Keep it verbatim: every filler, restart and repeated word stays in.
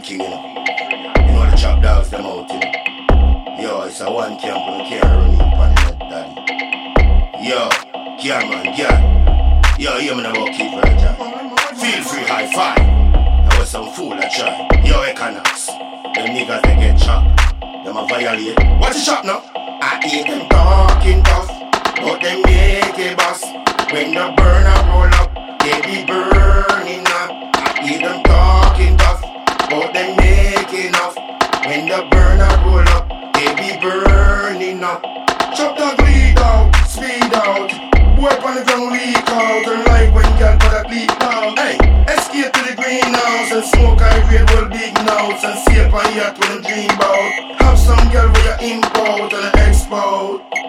king, you know. You know the chop dogs them out, you know. Yo, it's a one camp and I can't run in on that daddy. Yo, yeah man, yeah. Yo, hear me about keep right, feel free high five. I was some fool I try. Yo, Econox. Them niggas they get chopped. Them a violate. What's the shop now? I hear them talking tough, but them make a boss. When the burner roll up, they be burning up. I hear them talking tough, but them make enough. When the burner roll up, they be burning up. Chop dog lead out, speed out. Boy on the ground leak out. And like when girl put that leak down. Hey, escape to the greenhouse and smoke high grade well big notes. And safe on yacht with a dream bout. Have some girl with your import and an export.